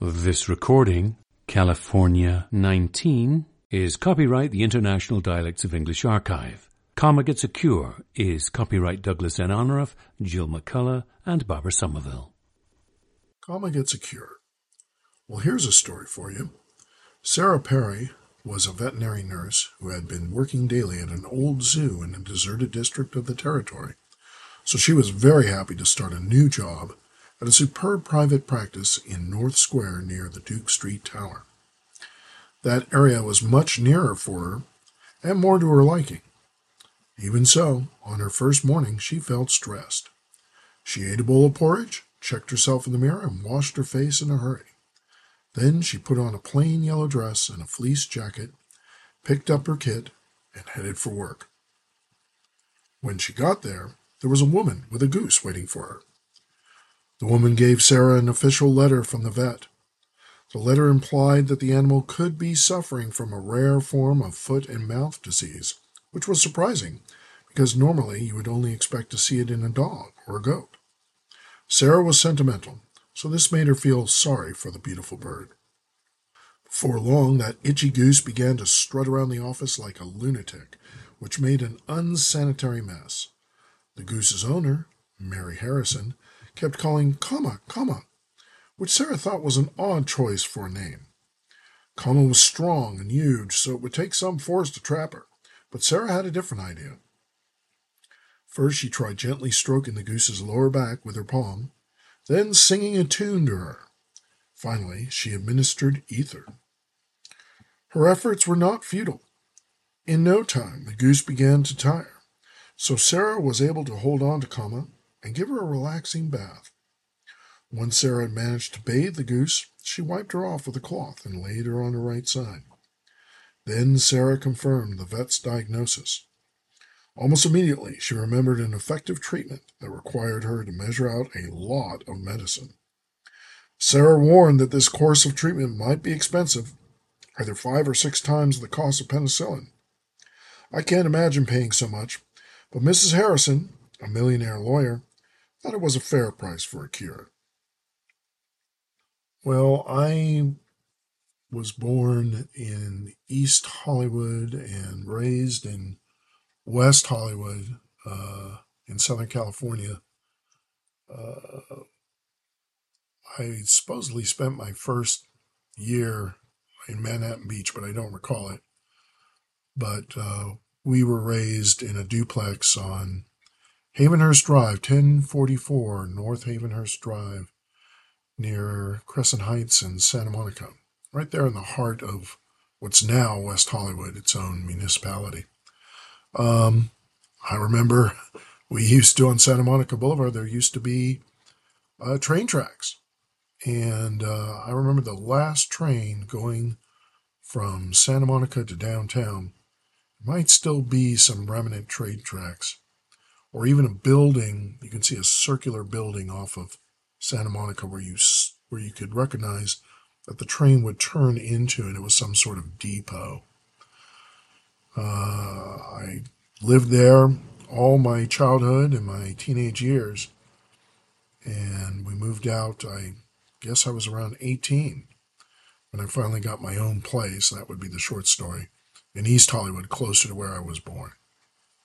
This recording, California 19, is copyright the International Dialects of English Archive. Comma Gets a Cure is copyright Douglas N. Honorath, Jill McCullough, and Barbara Somerville. Comma Gets a Cure. Well, here's a story for you. Sarah Perry was a veterinary nurse who had been working daily at an old zoo in a deserted district of the territory. So she was very happy to start a new job at a superb private practice in North Square near the Duke Street Tower. That area was much nearer for her and more to her liking. Even so, on her first morning, she felt stressed. She ate a bowl of porridge, checked herself in the mirror, and washed her face in a hurry. Then she put on a plain yellow dress and a fleece jacket, picked up her kit, and headed for work. When she got there was a woman with a goose waiting for her. The woman gave Sarah an official letter from the vet. The letter implied that the animal could be suffering from a rare form of foot and mouth disease, which was surprising, because normally you would only expect to see it in a dog or a goat. Sarah was sentimental, so this made her feel sorry for the beautiful bird. Before long, that itchy goose began to strut around the office like a lunatic, which made an unsanitary mess. The goose's owner, Mary Harrison, kept calling Comma, which Sarah thought was an odd choice for a name. Comma was strong and huge, so it would take some force to trap her, but Sarah had a different idea. First, she tried gently stroking the goose's lower back with her palm, then singing a tune to her. Finally, she administered ether. Her efforts were not futile. In no time, the goose began to tire, so Sarah was able to hold on to Comma and give her a relaxing bath. Once Sarah had managed to bathe the goose, she wiped her off with a cloth and laid her on her right side. Then Sarah confirmed the vet's diagnosis. Almost immediately, she remembered an effective treatment that required her to measure out a lot of medicine. Sarah warned that this course of treatment might be expensive, either 5 or 6 times the cost of penicillin. I can't imagine paying so much, but Mrs. Harrison, a millionaire lawyer, thought it was a fair price for a cure. Well, I was born in East Hollywood and raised in West Hollywood, in Southern California. I supposedly spent my first year in Manhattan Beach, but I don't recall it. But we were raised in a duplex on Havenhurst Drive, 1044 North Havenhurst Drive, near Crescent Heights and Santa Monica, right there in the heart of what's now West Hollywood, its own municipality. I remember we used to, on Santa Monica Boulevard, there used to be train tracks. And I remember the last train going from Santa Monica to downtown. There might still be some remnant train tracks, or even a building. You can see a circular building off of Santa Monica where you could recognize that the train would turn into, and it was some sort of depot. I lived there all my childhood and my teenage years, and we moved out, I guess I was around 18 when I finally got my own place. That would be the short story, in East Hollywood, closer to where I was born.